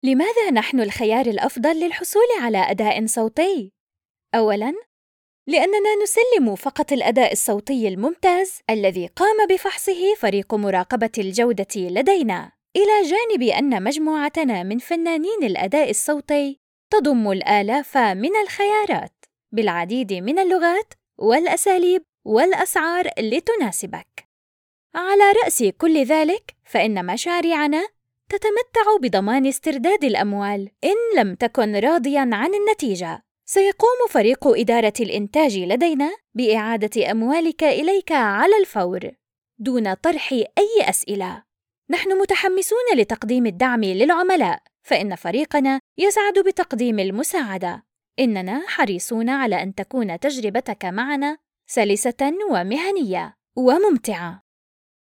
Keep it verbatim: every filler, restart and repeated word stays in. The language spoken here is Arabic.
لماذا نحن الخيار الأفضل للحصول على أداء صوتي؟ أولاً، لأننا نسلم فقط الأداء الصوتي الممتاز الذي قام بفحصه فريق مراقبة الجودة لدينا، إلى جانب أن مجموعتنا من فنانين الأداء الصوتي تضم الآلاف من الخيارات بالعديد من اللغات والأساليب والأسعار لتناسبك. على رأس كل ذلك، فإن مشاريعنا تتمتع بضمان استرداد الأموال إن لم تكن راضياً عن النتيجة. سيقوم فريق إدارة الإنتاج لدينا بإعادة أموالك إليك على الفور دون طرح أي أسئلة. نحن متحمسون لتقديم الدعم للعملاء، فإن فريقنا يسعد بتقديم المساعدة. إننا حريصون على أن تكون تجربتك معنا سلسة ومهنية وممتعة.